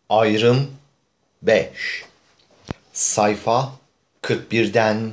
Ayrım 5. Sayfa 41'den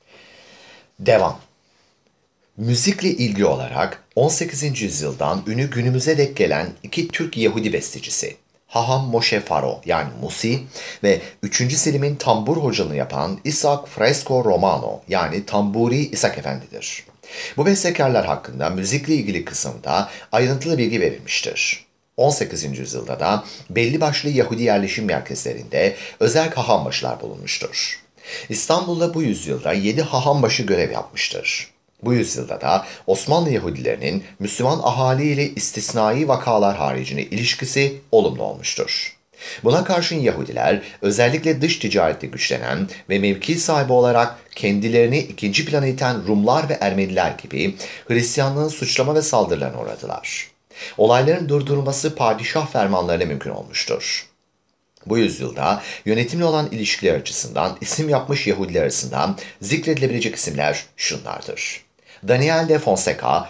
devam. Müzikle ilgili olarak 18. yüzyıldan ünü günümüze dek gelen iki Türk Yahudi bestecisi Haham Moshe Faro yani Musi ve 3. Selim'in tambur hocalığını yapan İshak Fresco Romano yani Tamburi İshak Efendi'dir. Bu bestekarlar hakkında müzikle ilgili kısımda ayrıntılı bilgi verilmiştir. 18. yüzyılda da belli başlı Yahudi yerleşim merkezlerinde özel hahambaşılar bulunmuştur. İstanbul'da bu yüzyılda 7 hahambaşı görev yapmıştır. Bu yüzyılda da Osmanlı Yahudilerinin Müslüman ahali ile istisnai vakalar haricinde ilişkisi olumlu olmuştur. Buna karşın Yahudiler özellikle dış ticarette güçlenen ve mevki sahibi olarak kendilerini ikinci plana iten Rumlar ve Ermeniler gibi Hristiyanlığın suçlama ve saldırılarına uğradılar. Olayların durdurulması padişah fermanlarıyla mümkün olmuştur. Bu yüzyılda yönetimle olan ilişkiler açısından isim yapmış Yahudiler arasından zikredilebilecek isimler şunlardır. Daniel de Fonseca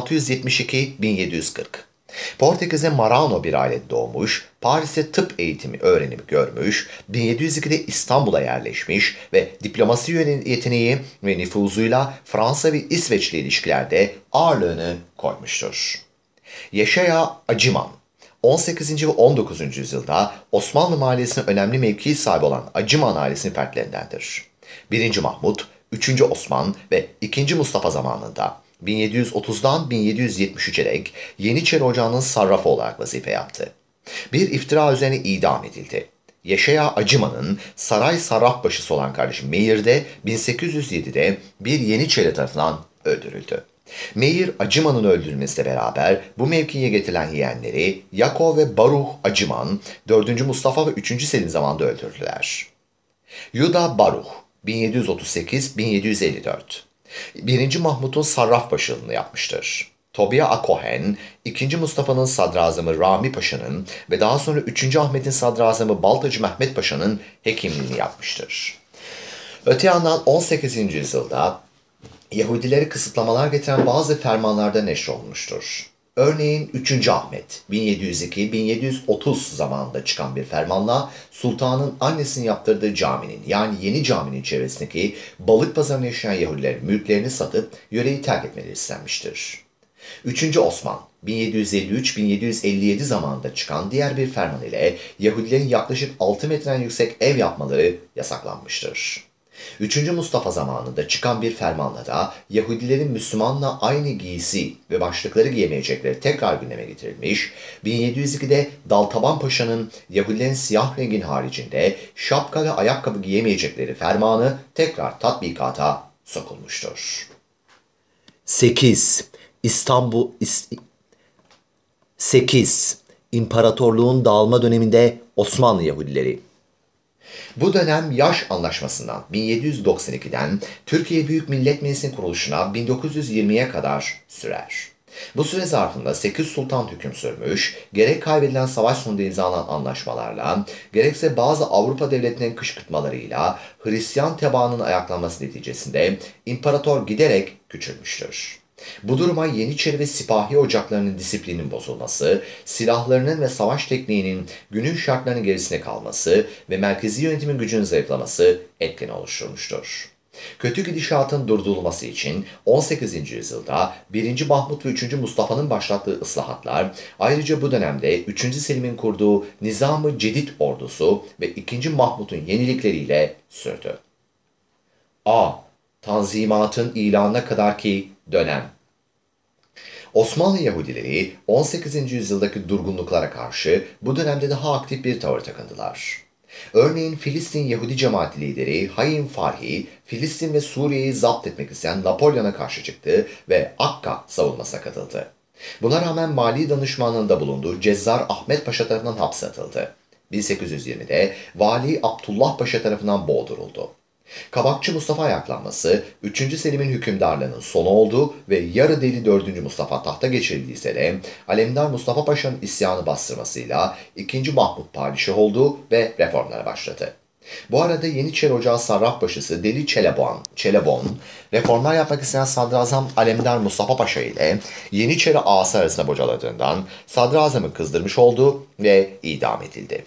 1672-1740. Portekiz'de Marano bir ailede doğmuş, Paris'te tıp eğitimi öğrenimi görmüş, 1702'de İstanbul'a yerleşmiş ve diplomasi yeteneği ve nüfuzuyla Fransa ve İsveç'le ilişkilerde ağırlığını koymuştur. Yaşaya Acıman 18. ve 19. yüzyılda Osmanlı mahallesinin önemli mevki sahibi olan Acıman ailesinin fertlerindendir. 1. Mahmut, 3. Osman ve 2. Mustafa zamanında 1730'dan 1773'e dek Yeniçeri Ocağı'nın sarrafı olarak vazife yaptı. Bir iftira üzerine idam edildi. Yaşaya Acıman'ın saray sarrafbaşısı olan kardeşi Meir de 1807'de bir Yeniçeri tarafından öldürüldü. Meir Acıman'ın öldürülmesiyle beraber bu mevkiye getirilen yeğenleri Yakov ve Baruh Acıman 4. Mustafa ve 3. Selim zamanında öldürdüler. Yuda Baruh 1738-1754 1. Mahmut'un sarraf başılığını yapmıştır. Tobia Akohen, 2. Mustafa'nın sadrazamı Rami Paşa'nın ve daha sonra 3. Ahmet'in sadrazamı Baltacı Mehmet Paşa'nın hekimliğini yapmıştır. Öte yandan 18. yüzyılda Yahudileri kısıtlamalar getiren bazı fermanlarda neşrolunmuştur. Örneğin 3. Ahmet 1702-1730 zamanında çıkan bir fermanla sultanın annesinin yaptırdığı caminin yani yeni caminin çevresindeki balık pazarında yaşayan Yahudilerin mülklerini satıp yöreyi terk etmeleri istenmiştir. 3. Osman 1753-1757 zamanında çıkan diğer bir ferman ile Yahudilerin yaklaşık 6 metreden yüksek ev yapmaları yasaklanmıştır. 3. Mustafa zamanında çıkan bir fermanla da Yahudilerin Müslümanla aynı giysi ve başlıkları giyemeyecekleri tekrar gündeme getirilmiş, 1702'de Daltaban Paşa'nın Yahudilerin siyah rengin haricinde şapka ve ayakkabı giyemeyecekleri fermanı tekrar tatbikata sokulmuştur. 8. İstanbul 8. İmparatorluğun dağılma döneminde Osmanlı Yahudileri. Bu dönem Yaş Anlaşması'ndan 1792'den Türkiye Büyük Millet Meclisi'nin kuruluşuna 1920'ye kadar sürer. Bu süre zarfında 8 sultan hüküm sürmüş, gerek kaybedilen savaş sonunda imzalanan anlaşmalarla, gerekse bazı Avrupa devletlerinin kışkırtmalarıyla Hristiyan tebaanın ayaklanması neticesinde imparator giderek küçülmüştür. Bu duruma Yeniçeri ve sipahi ocaklarının disiplinin bozulması, silahlarının ve savaş tekniğinin günün şartlarının gerisine kalması ve merkezi yönetimin gücünün zayıflaması etken oluşturmuştur. Kötü gidişatın durdurulması için 18. yüzyılda 1. Mahmut ve 3. Mustafa'nın başlattığı ıslahatlar, ayrıca bu dönemde 3. Selim'in kurduğu Nizam-ı Cedid ordusu ve 2. Mahmut'un yenilikleriyle sürdü. A. Tanzimatın ilanına kadarki dönem. Osmanlı Yahudileri 18. yüzyıldaki durgunluklara karşı bu dönemde daha aktif bir tavır takındılar. Örneğin Filistin Yahudi cemaati lideri Hayim Farhi, Filistin ve Suriye'yi zapt etmek isteyen Napolyon'a karşı çıktı ve Akka savunmasına katıldı. Buna rağmen mali danışmanlığında bulunduğu Cezzar Ahmet Paşa tarafından hapse atıldı. 1820'de Vali Abdullah Paşa tarafından boğduruldu. Kabakçı Mustafa ayaklanması 3. Selim'in hükümdarlığının sonu oldu ve yarı deli 4. Mustafa tahta geçirildiyse de Alemdar Mustafa Paşa'nın isyanı bastırmasıyla 2. Mahmut padişah oldu ve reformlara başladı. Bu arada Yeniçeri Ocağı Sarrafbaşısı Deli Çelebon, reformlar yapmak isteyen Sadrazam Alemdar Mustafa Paşa ile Yeniçeri ağası arasında bocaladığından sadrazamı kızdırmış oldu ve idam edildi.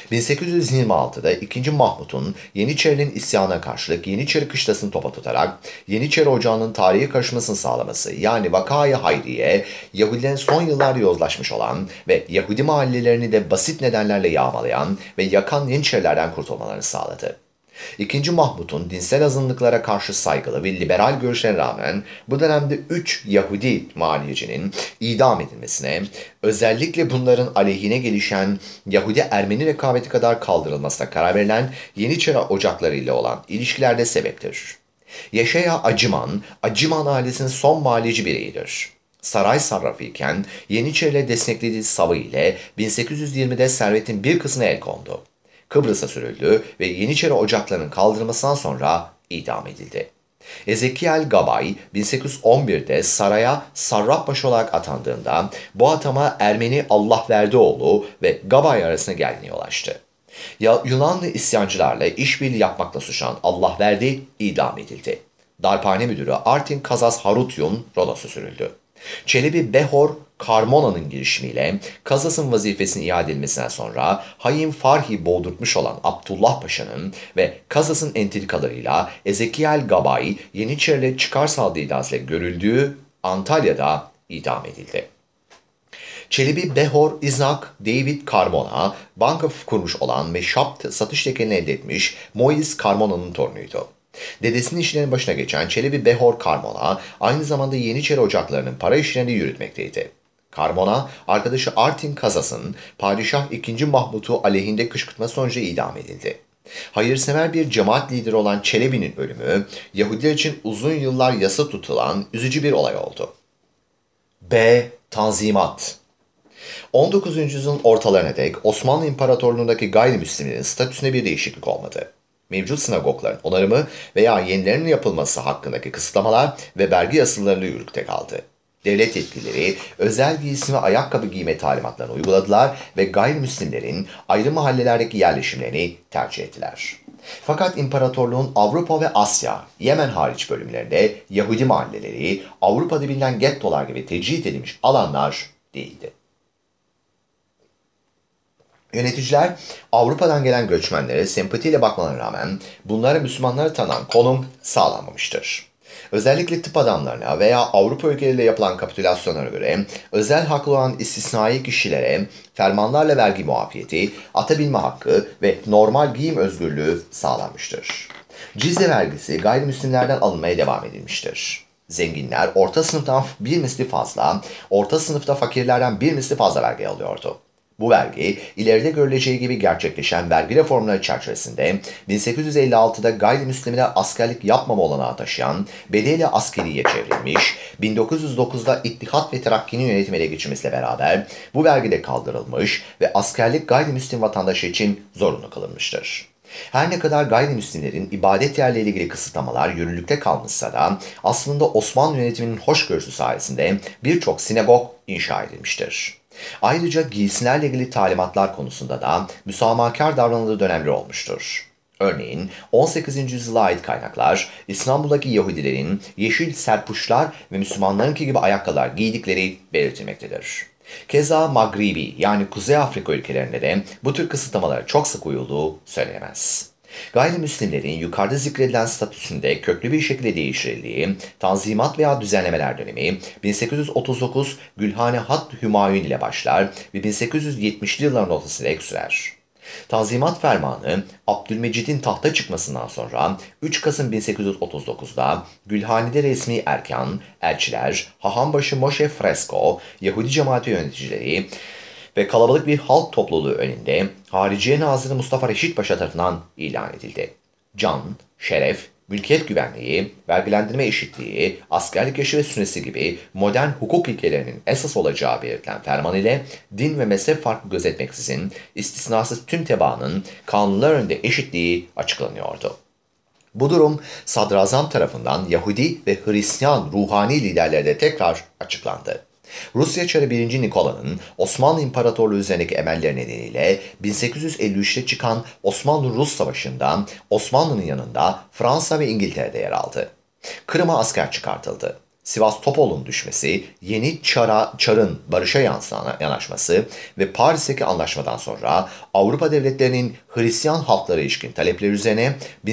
1826'da 2. Mahmut'un Yeniçerilerin isyanına karşılık Yeniçeri kışlasını topa tutarak Yeniçeri Ocağı'nın tarihe karışmasını sağlaması, yani Vakayı Hayriye, Yahudilerin son yıllarda yozlaşmış olan ve Yahudi mahallelerini de basit nedenlerle yağmalayan ve yakan Yeniçerilerden kurtulmalarını sağladı. II. Mahmut'un dinsel azınlıklara karşı saygılı ve liberal görüşlerine rağmen bu dönemde 3 Yahudi maliyecinin idam edilmesine, özellikle bunların aleyhine gelişen Yahudi-Ermeni rekabeti kadar kaldırılmasına karar verilen Yeniçeri ocakları ile olan ilişkilerde sebeptir. Yaşaya Acıman ailesinin son maliyeci bireyidir. Saray sarrafı iken Yeniçeri'yle desteklediği savı ile 1820'de servetin bir kısmına el kondu. Kıbrıs'a sürüldü ve Yeniçeri ocaklarının kaldırılmasından sonra idam edildi. Ezekiel Gabay 1811'de saraya sarrafbaşı olarak atandığında bu atama Ermeni Allahverdioğlu ve Gabay arasında gerginliğe ulaştı. Yunanlı isyancılarla işbirliği yapmakla suçlanan Allahverdi idam edildi. Darphane müdürü Artin Kazas Harutyun Rodos'a sürüldü. Çelebi Behor Karmona'nın girişimiyle Kazas'ın vazifesini iade edilmesinden sonra Hayim Farhi boğdurtmuş olan Abdullah Paşa'nın ve Kazas'ın entrikalarıyla Ezekiel Gabay Yeniçeri'yle çıkar sağladığı iddiasıyla görüldüğü Antalya'da idam edildi. Çelebi Behor Isaac David Carmona, banka kurmuş olan ve şapt satış tekelini elde etmiş Moise Carmona'nın torunuydu. Dedesinin işlerinin başına geçen Çelebi Behor Carmona, aynı zamanda Yeniçeri ocaklarının para işlerini yürütmekteydi. Carmona, arkadaşı Artin Kazas'ın Padişah II. Mahmut'u aleyhinde kışkırtma sonucu idam edildi. Hayırsever bir cemaat lideri olan Çelebi'nin ölümü, Yahudiler için uzun yıllar yasa tutulan üzücü bir olay oldu. B. Tanzimat 19. yüzyılın ortalarına dek Osmanlı İmparatorluğu'ndaki gayrimüslimlerin statüsünde bir değişiklik olmadı. Mevcut sinagogların onarımı veya yenilerinin yapılması hakkındaki kısıtlamalar ve vergi yasalarıyla yürürlükte kaldı. Devlet yetkilileri özel giysi ve ayakkabı giyme talimatlarını uyguladılar ve gayrimüslimlerin ayrı mahallelerdeki yerleşimlerini tercih ettiler. Fakat imparatorluğun Avrupa ve Asya, Yemen hariç bölümlerinde Yahudi mahalleleri Avrupa'da bilinen gettolar gibi tecrit edilmiş alanlar değildi. Yöneticiler Avrupa'dan gelen göçmenlere sempatiyle bakmalarına rağmen bunlara Müslümanlara tanınan konum sağlanmamıştır. Özellikle tıp adamlarına veya Avrupa ülkeleriyle yapılan kapitülasyonlara göre özel haklı olan istisnai kişilere fermanlarla vergi muafiyeti, ata binme hakkı ve normal giyim özgürlüğü sağlanmıştır. Cizye vergisi gayrimüslimlerden alınmaya devam edilmiştir. Zenginler orta sınıftan bir misli fazla, orta sınıfta fakirlerden bir misli fazla vergi alıyordu. Bu vergi, ileride görüleceği gibi gerçekleşen vergi reformları çerçevesinde 1856'da gayrimüslimlere askerlik yapmama olanağı taşıyan bedeli askeriye çevrilmiş, 1909'da İttihat ve Terakki'nin yönetimi ele geçirmesiyle beraber bu vergi de kaldırılmış ve askerlik gayrimüslim vatandaşı için zorunlu kılınmıştır. Her ne kadar gayrimüslimlerin ibadet yerleriyle ilgili kısıtlamalar yürürlükte kalmışsa da aslında Osmanlı yönetiminin hoşgörüsü sayesinde birçok sinagog inşa edilmiştir. Ayrıca giysilerle ilgili talimatlar konusunda da müsamahakar davranıldığı dönemler olmuştur. Örneğin 18. yüzyıla ait kaynaklar İstanbul'daki Yahudilerin yeşil serpuşlar ve Müslümanlarınki gibi ayakkabılar giydikleri belirtilmektedir. Keza Magribi yani Kuzey Afrika ülkelerinde de bu tür kısıtlamalara çok sık uyulduğu söylenemez. Gayrimüslimlerin yukarıda zikredilen statüsünde köklü bir şekilde değiştirildiği Tanzimat veya düzenlemeler dönemi 1839 Gülhane Hat Hümayun ile başlar ve 1870'li yılların ortasına dek sürer. Tanzimat Fermanı, Abdülmecid'in tahta çıkmasından sonra 3 Kasım 1839'da Gülhane'de resmi erkan, elçiler, Hahambaşı Moshe Fresco, Yahudi cemaati yöneticileri ve kalabalık bir halk topluluğu önünde Hariciye Nazırı Mustafa Reşit Paşa tarafından ilan edildi. Can, şeref, mülkiyet güvenliği, vergilendirme eşitliği, askerlik yaşı ve süresi gibi modern hukuk ilkelerinin esas olacağı belirtilen ferman ile din ve mezhep farkı gözetmeksizin istisnasız tüm tebaanın kanunlar önünde eşitliği açıklanıyordu. Bu durum sadrazam tarafından Yahudi ve Hristiyan ruhani liderlere de tekrar açıklandı. Rusya Çarı 1. Nikola'nın Osmanlı İmparatorluğu üzerindeki emelleri nedeniyle 1853'te çıkan Osmanlı-Rus Savaşı'nda Osmanlı'nın yanında Fransa ve İngiltere'de yer aldı. Kırım'a asker çıkartıldı. Sivas Topol'un düşmesi, Yeni Çar'ın barışa yanaşması ve Paris'teki anlaşmadan sonra Avrupa devletlerinin Hristiyan halklara ilişkin talepleri üzerine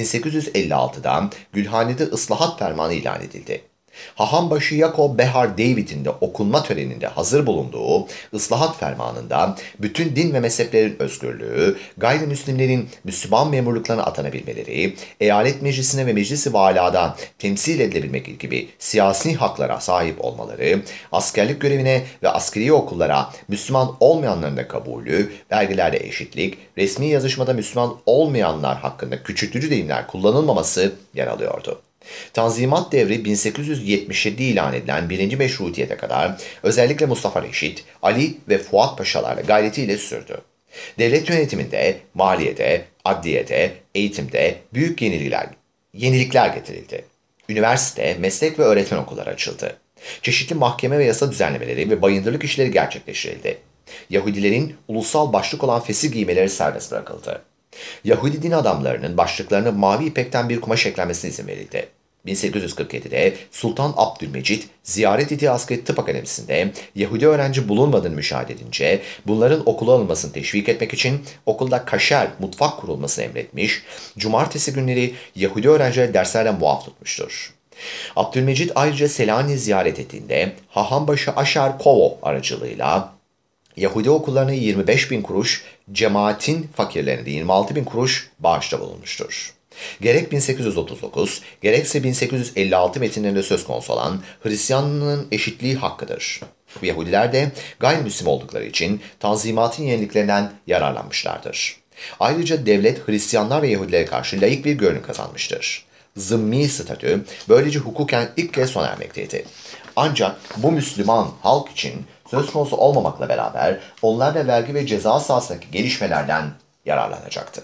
1856'da Gülhane'de ıslahat fermanı ilan edildi. Hahambaşı Yakob Behar David'in de okunma töreninde hazır bulunduğu ıslahat fermanında bütün din ve mezheplerin özgürlüğü, gayrimüslimlerin Müslüman memurluklarına atanabilmeleri, eyalet meclisine ve meclisi valada temsil edilebilmek gibi siyasi haklara sahip olmaları, askerlik görevine ve askeri okullara Müslüman olmayanların da kabulü, vergilerde eşitlik, resmi yazışmada Müslüman olmayanlar hakkında küçültücü deyimler kullanılmaması yer alıyordu. Tanzimat devri 1877 ilan edilen 1. Meşrutiyete kadar özellikle Mustafa Reşit, Ali ve Fuat Paşalarla gayretiyle sürdü. Devlet yönetiminde, maliyede, adliyede, eğitimde büyük yenilikler getirildi. Üniversite, meslek ve öğretmen okulları açıldı. Çeşitli mahkeme ve yasa düzenlemeleri ve bayındırlık işleri gerçekleştirildi. Yahudilerin ulusal başlık olan fesih giymeleri serbest bırakıldı. Yahudi din adamlarının başlıklarına mavi ipekten bir kumaş eklenmesine izin verildi. 1847'de Sultan Abdülmecit ziyaret ettiği Askeri Tıp Akademisi'nde Yahudi öğrenci bulunmadığını müşahede edince bunların okula alınmasını teşvik etmek için okulda kaşer mutfak kurulmasını emretmiş, cumartesi günleri Yahudi öğrencileri derslerden muaf tutmuştur. Abdülmecit ayrıca Selanik'i ziyaret ettiğinde Hahambaşı Aşar Kovo aracılığıyla Yahudi okullarına 25 bin kuruş, cemaatin fakirlerine de 26 bin kuruş bağışta bulunmuştur. Gerek 1839, gerekse 1856 metinlerinde söz konusu olan Hristiyanlığın eşitliği hakkıdır. Yahudiler de gayrimüslim oldukları için Tanzimat'ın yeniliklerinden yararlanmışlardır. Ayrıca devlet Hristiyanlar ve Yahudilere karşı laik bir görünüm kazanmıştır. Zımmi statü böylece hukuken ilk kez sona ermekteydi. Ancak bu Müslüman halk için söz konusu olmamakla beraber onlar da vergi ve ceza sahasındaki gelişmelerden yararlanacaktı.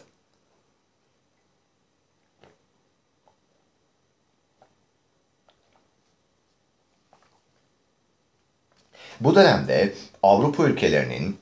Bu dönemde Avrupa ülkelerinin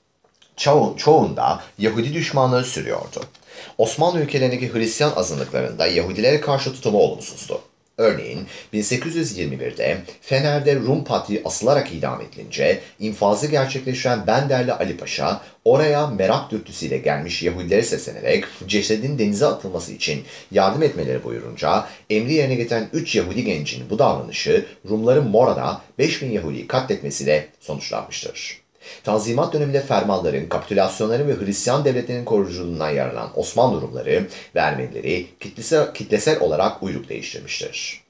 çoğunda Yahudi düşmanlığı sürüyordu. Osmanlı ülkelerindeki Hristiyan azınlıklarında Yahudilere karşı tutumu olumsuzdu. Örneğin 1821'de Fener'de Rum Patriği asılarak idam edilince infazı gerçekleştiren Benderli Ali Paşa oraya merak dürtüsüyle gelmiş Yahudilere seslenerek cesedin denize atılması için yardım etmeleri buyurunca emri yerine getiren 3 Yahudi gencin bu davranışı Rumların Mora'da 5000 Yahudi'yi katletmesiyle sonuçlanmıştır. Tanzimat döneminde fermanların, kapitülasyonların ve Hristiyan devletlerinin koruyuculuğundan yararlanan Osmanlı Rumları ve Ermenileri kitlesel olarak uyruk değiştirmiştir.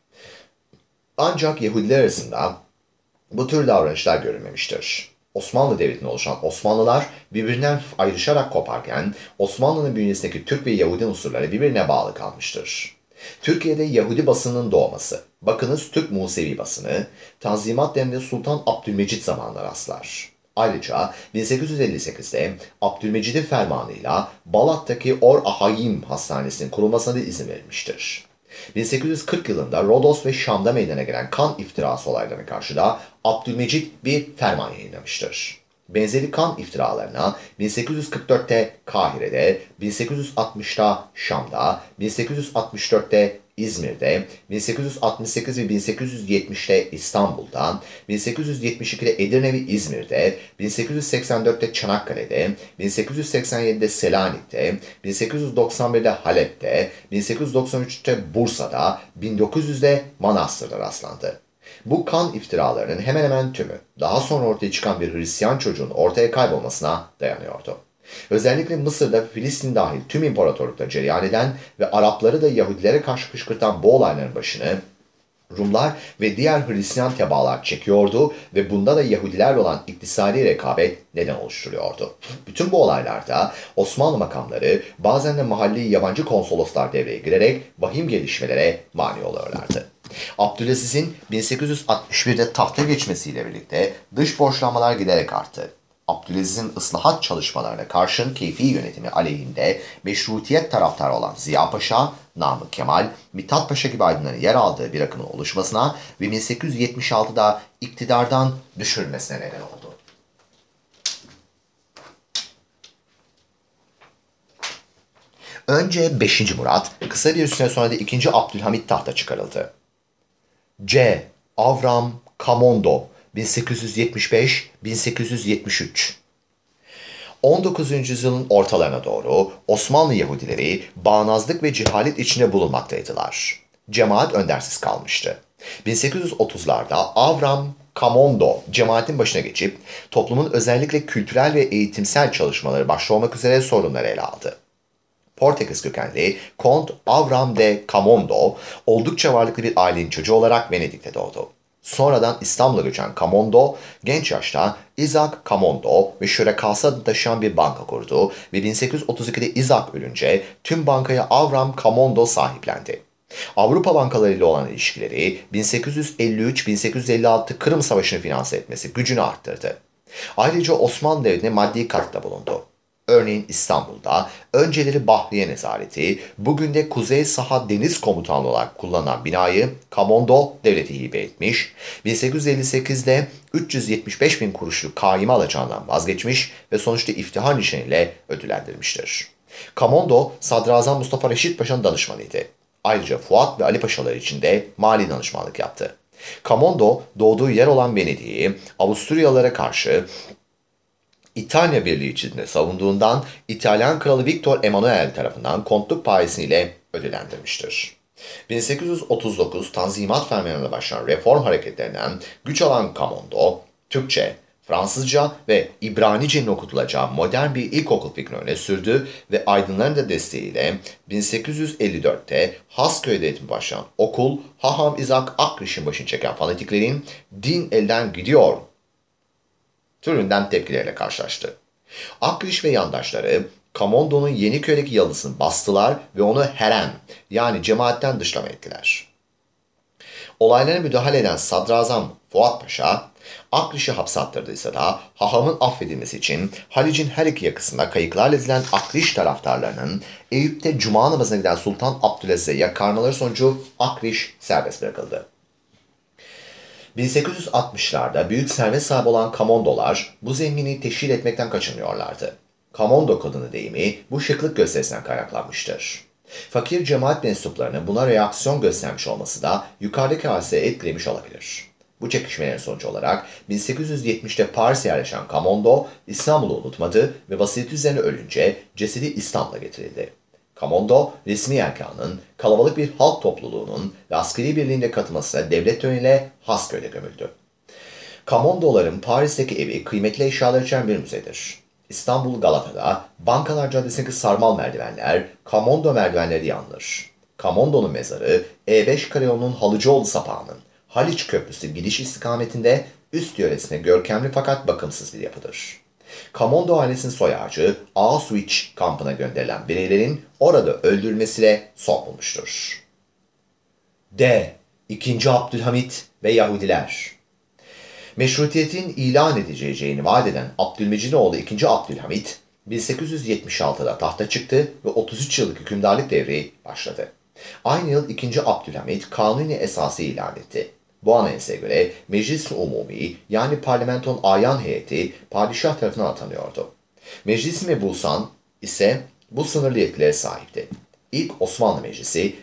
Ancak Yahudiler arasında bu tür davranışlar görülmemiştir. Osmanlı Devleti'nde oluşan Osmanlılar birbirinden ayrışarak koparken Osmanlı'nın bünyesindeki Türk ve Yahudi unsurları birbirine bağlı kalmıştır. Türkiye'de Yahudi basının doğması, bakınız Türk Musevi basını, Tanzimat döneminde Sultan Abdülmecit zamanına rastlar. Ayrıca 1858'de Abdülmecid'in fermanıyla Balat'taki Or Ahayim Hastanesi'nin kurulmasına da izin verilmiştir. 1840 yılında Rodos ve Şam'da meydana gelen kan iftirası olaylarına karşı da Abdülmecit bir ferman yayınlamıştır. Benzeri kan iftiralarına 1844'te Kahire'de, 1860'da Şam'da, 1864'te İzmir'de, 1868 ve 1870'te İstanbul'da, 1872'de Edirne ve İzmir'de, 1884'te Çanakkale'de, 1887'de Selanik'te, 1891'de Halep'te, 1893'te Bursa'da, 1900'de Manastır'da rastlandı. Bu kan iftiralarının hemen hemen tümü daha sonra ortaya çıkan bir Hristiyan çocuğun ortaya kaybolmasına dayanıyordu. Özellikle Mısır'da Filistin dahil tüm imparatorlukta cereyan eden ve Arapları da Yahudilere karşı kışkırtan bu olayların başını Rumlar ve diğer Hristiyan tebaalar çekiyordu ve bunda da Yahudilerle olan iktisadi rekabet neden oluşturuyordu. Bütün bu olaylarda Osmanlı makamları bazen de mahalli yabancı konsoloslar devreye girerek vahim gelişmelere mani oluyorlardı. Abdülaziz'in 1861'de tahta geçmesiyle birlikte dış borçlanmalar giderek arttı. Abdülaziz'in ıslahat çalışmalarına karşın keyfi yönetimi aleyhinde meşrutiyet taraftarı olan Ziya Paşa, Namık Kemal, Mithat Paşa gibi aydınların yer aldığı bir akımın oluşmasına ve 1876'da iktidardan düşürülmesine neden oldu. Önce 5. Murat, kısa bir süre sonra da 2. Abdülhamit tahta çıkarıldı. C. Avram Kamondo 1875-1873. 19. yüzyılın ortalarına doğru Osmanlı Yahudileri bağnazlık ve cehalet içinde bulunmaktaydılar. Cemaat öndersiz kalmıştı. 1830'larda Avram Kamondo cemaatin başına geçip toplumun özellikle kültürel ve eğitimsel çalışmaları başta olmak üzere sorunları ele aldı. Portekiz kökenli Kont Avram de Camondo oldukça varlıklı bir ailenin çocuğu olarak Venedik'te doğdu. Sonradan İstanbul'a göçen Camondo, genç yaşta Isaac Camondo ve Şürekası adını taşıyan bir banka kurdu ve 1832'de Isaac ölünce tüm bankaya Avram Camondo sahiplendi. Avrupa bankalarıyla olan ilişkileri 1853-1856 Kırım Savaşı'nı finanse etmesi gücünü arttırdı. Ayrıca Osmanlı Devleti'ne maddi katkıda bulundu. Örneğin İstanbul'da önceleri Bahriye Nezareti, bugün de Kuzey Saha Deniz Komutanlığı olarak kullanılan binayı Kamondo Devleti hibe etmiş, 1858'de 375 bin kuruşluk kaime alacağından vazgeçmiş ve sonuçta iftihar nişanıyla ödüllendirmiştir. Kamondo, Sadrazam Mustafa Reşit Paşa'nın danışmanıydı. Ayrıca Fuat ve Ali Paşalar için de mali danışmanlık yaptı. Kamondo, doğduğu yer olan Venedik'i Avusturyalılara karşı İtalya Birliği içinde savunduğundan İtalyan Kralı Victor Emanuel tarafından kontluk payesiyle ödüllendirmiştir. 1839 Tanzimat Fermanı'na başlayan reform hareketlerinden güç alan Camondo, Türkçe, Fransızca ve İbranice'nin okutulacağı modern bir ilkokul fikrini öne sürdü ve aydınların da desteğiyle 1854'te Hasköy'de eğitimi başlayan okul, Haham İzak Akriş'in başını çeken fanatiklerin "din elden gidiyor" türünden tepkileriyle karşılaştı. Akriş ve yandaşları Camondo'nun Yeniköy'deki yalısını bastılar ve onu herem yani cemaatten dışlama ettiler. Olaylara müdahale eden Sadrazam Fuat Paşa, Akriş'i hapse attırdıysa da hahamın affedilmesi için Halic'in her iki yakasında kayıklarla ezilen Akriş taraftarlarının Eyüp'te cuma namazına giden Sultan Abdülaziz'e yakarmaları sonucu Akriş serbest bırakıldı. 1860'larda büyük servet sahibi olan Camondolar bu zenginliği teşhir etmekten kaçınıyorlardı. Camondo kadını deyimi bu şıklık gösterisinden kaynaklanmıştır. Fakir cemaat mensuplarının buna reaksiyon göstermiş olması da yukarıdaki hadiseye etkilemiş olabilir. Bu çekişmelerin sonucu olarak 1870'te Paris'e yerleşen Camondo İstanbul'u unutmadı ve vasiyeti üzerine ölünce cesedi İstanbul'a getirildi. Camondo, resmi erkanın, kalabalık bir halk topluluğunun ve askeri birliğine katılmasıyla devlet töreniyle Hasköy'de gömüldü. Camondo'ların Paris'teki evi kıymetli eşyalar içeren bir müzedir. İstanbul Galata'da Bankalar Caddesi'ndeki sarmal merdivenler Camondo merdivenleri diye anılır. Camondo'nun mezarı E5 Karayolu'nun Halıcıoğlu sapağının Haliç Köprüsü gidiş istikametinde üst yöresine görkemli fakat bakımsız bir yapıdır. Camondo ailesinin soy ağacı Auschwitz kampına gönderilen bireylerin orada öldürülmesiyle son bulmuştur. D. 2. Abdülhamit ve Yahudiler. Meşrutiyetin ilan edileceğini vaat eden Abdülmecinoğlu 2. Abdülhamit 1876'da tahta çıktı ve 33 yıllık hükümdarlık devri başladı. Aynı yıl 2. Abdülhamit kanuni esası ilan etti. Bu anayasaya göre Meclis-i Umumi yani parlamentonun ayan heyeti padişah tarafından atanıyordu. Meclis-i Mebusan ise bu sınırlı yetkilere sahipti. İlk Osmanlı Meclisi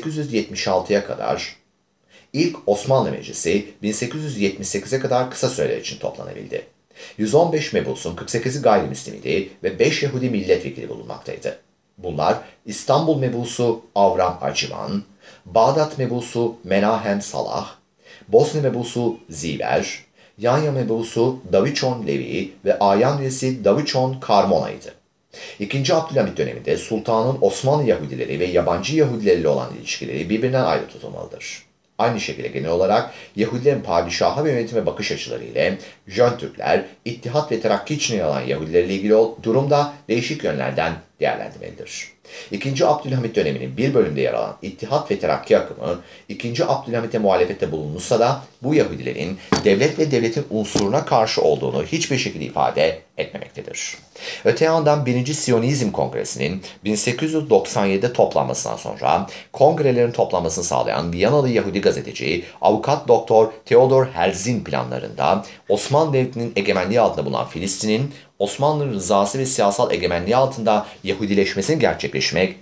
1878'e kadar kısa süreler için toplanabildi. 115 mebusun 48'i gayrimüslimiydi ve 5 Yahudi milletvekili bulunmaktaydı. Bunlar İstanbul mebusu Avram Acıman, Bağdat mebusu Menahem Salah, Bosna mebusu Ziver, Yanya mebusu Daviçon Levi ve ayan üyesi Daviçon Carmona'ydı. İkinci Abdülhamit döneminde sultanın Osmanlı Yahudileri ve yabancı Yahudileriyle olan ilişkileri birbirinden ayrı tutulmalıdır. Aynı şekilde genel olarak Yahudilerin padişaha ve yönetime bakış açıları ile Jön Türkler, İttihat ve Terakki için yer alan Yahudilerle ilgili durumda değişik yönlerden değerlendirmelidir. İkinci Abdülhamit döneminin bir bölümünde yer alan İttihat ve Terakki akımı, İkinci Abdülhamit'e muhalefette bulunmuşsa da bu Yahudilerin devlet ve devletin unsuruna karşı olduğunu hiçbir şekilde ifade etmemektedir. Öte yandan 1. Siyonizm Kongresi'nin 1897'de toplanmasından sonra kongrelerin toplanmasını sağlayan Viyanalı Yahudi gazeteci Avukat Doktor Theodor Herzl'in planlarında Osmanlı Devleti'nin egemenliği altında bulunan Filistin'in Osmanlı'nın rızası ve siyasal egemenliği altında Yahudileşmesini gerçekleşmek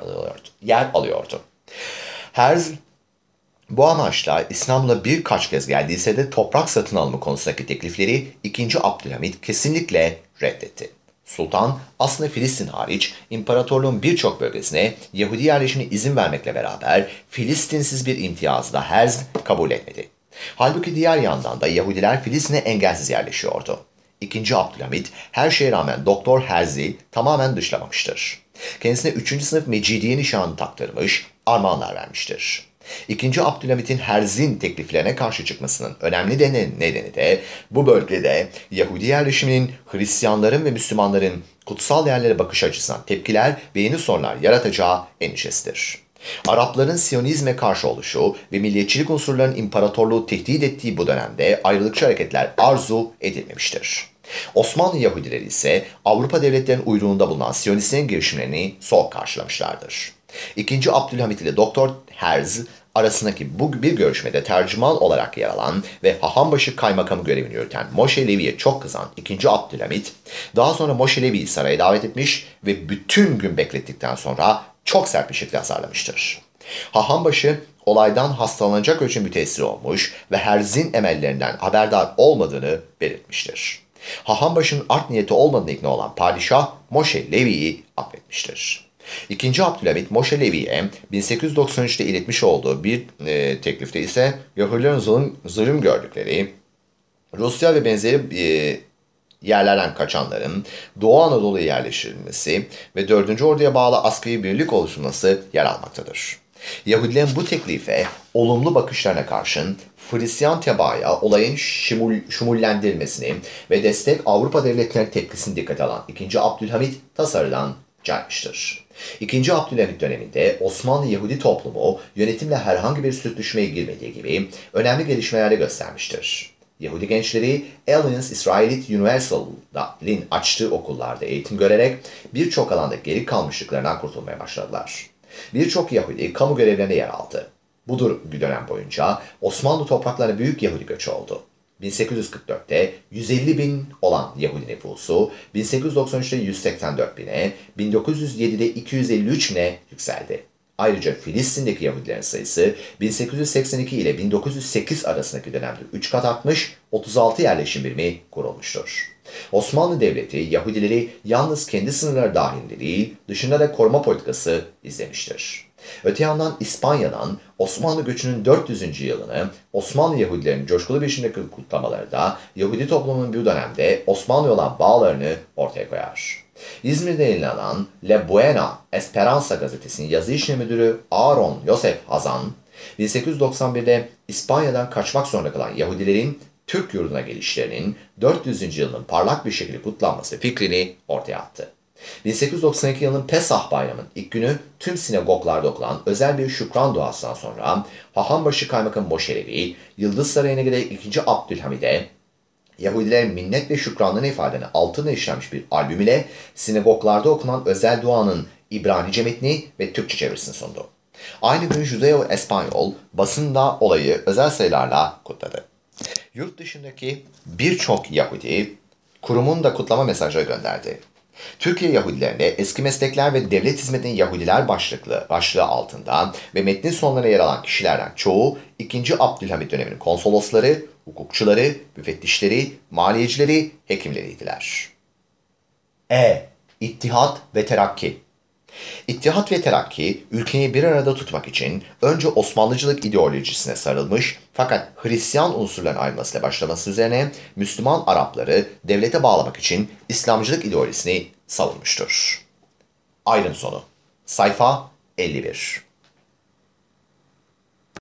yer alıyordu. Herzl bu amaçla İstanbul'a birkaç kez geldiyse de toprak satın alma konusundaki teklifleri 2. Abdülhamit kesinlikle reddetti. Sultan aslında Filistin hariç imparatorluğun birçok bölgesine Yahudi yerleşimine izin vermekle beraber Filistinsiz bir imtiyazı da Herzl kabul etmedi. Halbuki diğer yandan da Yahudiler Filistin'e engelsiz yerleşiyordu. 2. Abdülhamit her şeye rağmen Doktor Herzl'i tamamen dışlamamıştır. Kendisine 3. sınıf Mecidiye nişanı taktırmış, armağanlar vermiştir. 2. Abdülhamit'in Herzl'in tekliflerine karşı çıkmasının önemli nedeni de bu bölgede Yahudi yerleşiminin Hristiyanların ve Müslümanların kutsal yerlere bakış açısından tepkiler ve yeni sorunlar yaratacağı endişesidir. Arapların Siyonizme karşı oluşu ve milliyetçilik unsurlarının imparatorluğu tehdit ettiği bu dönemde ayrılıkçı hareketler arzu edilmemiştir. Osmanlı Yahudileri ise Avrupa devletlerinin uyruğunda bulunan Siyonistlerin girişimlerini soğuk karşılamışlardır. 2. Abdülhamit ile Doktor Herzl arasındaki bu bir görüşmede tercüman olarak yer alan ve Hahambaşı kaymakamı görevini yürüten Moshe Levi'ye çok kızan 2. Abdülhamit, daha sonra Moshe Levi'yi saraya davet etmiş ve bütün gün beklettikten sonra çok sert bir şekilde azarlamıştır. Hahambaşı olaydan hastalanacak ölçü müteessir olmuş ve Herzl'in emellerinden haberdar olmadığını belirtmiştir. Hahambaşı'nın art niyeti olmadığına ikna olan padişah Moshe Levi'yi affetmiştir. 2. Abdülhamit Moshe Levi'ye 1893'te iletmiş olduğu bir teklifte ise Yahudilerin zulüm gördükleri Rusya ve benzeri yerlerden kaçanların Doğu Anadolu'ya yerleştirilmesi ve 4. Ordu'ya bağlı askeri birlik oluşturulması yer almaktadır. Yahudilerin bu teklife olumlu bakışlarına karşın Hristiyan tebaaya olayın şumullendirilmesini ve destek Avrupa devletlerinin tepkisini dikkate alan 2. Abdülhamit tasarıdan caymıştır. 2. Abdülhamit döneminde Osmanlı Yahudi toplumu yönetimle herhangi bir sürtüşmeye girmediği gibi önemli gelişmeler de göstermiştir. Yahudi gençleri Alliance Israelite Universal'in açtığı okullarda eğitim görerek birçok alanda geri kalmışlıklarından kurtulmaya başladılar. Birçok Yahudi kamu görevlerine yer aldı. Bu dönem boyunca Osmanlı topraklarına büyük Yahudi göçü oldu. 1844'te 150 bin olan Yahudi nüfusu 1893'te 184 bine, 1907'de 253 bine yükseldi. Ayrıca Filistin'deki Yahudilerin sayısı 1882 ile 1908 arasındaki dönemde 3 kat artmış, 36 yerleşim birimi kurulmuştur. Osmanlı Devleti Yahudileri yalnız kendi sınırları dahilinde değil, dışında da koruma politikası izlemiştir. Öte yandan İspanya'dan Osmanlı göçünün 400. yılını Osmanlı Yahudilerinin coşkulu bir biçimde kutlamaları da Yahudi toplumunun bu dönemde Osmanlı'ya olan bağlarını ortaya koyar. İzmir'de yayınlanan La Buena Esperanza gazetesinin yazı işleri müdürü Aaron Yosef Hazan, 1891'de İspanya'dan kaçmak zorunda kalan Yahudilerin Türk yurduna gelişlerinin 400. yılının parlak bir şekilde kutlanması fikrini ortaya attı. 1892 yılının Pesah Bayramı'nın ilk günü tüm sinagoglarda okunan özel bir şükran duasından sonra Hahambaşı Kaymakam Moshe Levi, Yıldız Sarayı'na giderek 2. Abdülhamid'e Yahudilerin minnet ve şükranlarını ifade eden altına işlenmiş bir albüm ile sinagoglarda okunan özel duanın İbranice metni ve Türkçe çevirisini sundu. Aynı gün Judeo Espanyol basında olayı özel sayılarla kutladı. Yurt dışındaki birçok Yahudi kurumun da kutlama mesajları gönderdi. Türkiye Yahudilerine eski meslekler ve devlet hizmetinin Yahudiler başlığı altında ve metnin sonlarına yer alan kişilerden çoğu 2. Abdülhamit döneminin konsolosları, hukukçuları, müfettişleri, maliyecileri, hekimleriydiler. İttihat ve Terakki. İttihat ve Terakki, ülkeyi bir arada tutmak için önce Osmanlıcılık ideolojisine sarılmış fakat Hristiyan unsurların ayrılmasıyla başlaması üzerine Müslüman Arapları devlete bağlamak için İslamcılık ideolojisini savunmuştur. Ayrım sonu. Sayfa 51.